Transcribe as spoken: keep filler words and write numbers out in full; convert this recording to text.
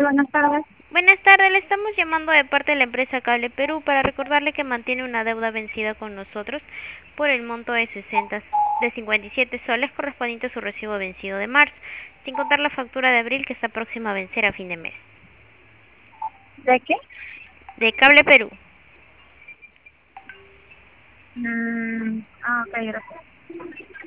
buenas tardes. Buenas tardes, le estamos llamando de parte de la empresa Cable Perú para recordarle que mantiene una deuda vencida con nosotros por el monto de sesenta, de cincuenta y siete soles correspondiente a su recibo vencido de marzo, sin contar la factura de abril que está próxima a vencer a fin de mes. ¿De qué? De Cable Perú. Mm, ah, ok, gracias.